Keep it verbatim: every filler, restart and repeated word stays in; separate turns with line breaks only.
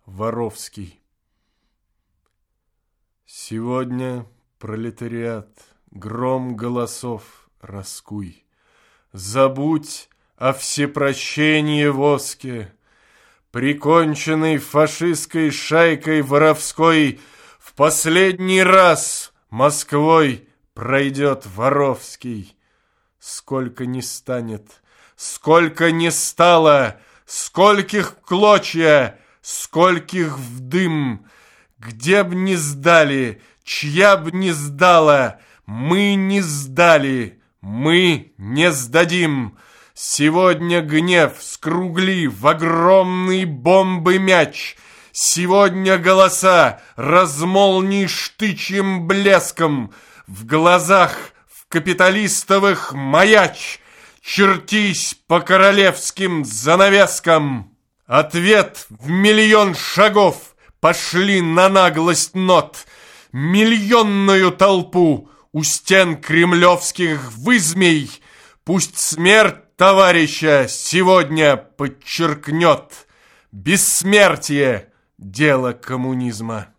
Воровский. Сегодня, пролетариат, гром голосов раскуй. Забудь о всепрощении воске. Приконченный фашистской шайкой воровской в последний раз Москвой пройдет Воровский. Сколько не станет, сколько не стало, скольких в клочья, скольких в дым, где б не сдали, чья б не сдала, мы не сдали, мы не сдадим. Сегодня гнев скругли в огромный бомбы мяч. Сегодня голоса размолнишь тычьим блеском. В глазах в капиталистовых маяч. Чертись по королевским занавескам. Ответ в миллион шагов пошли на наглость нот. Миллионную толпу у стен кремлевских вызмей. Пусть смерть товарища сегодня подчеркнет: бессмертие — дело коммунизма.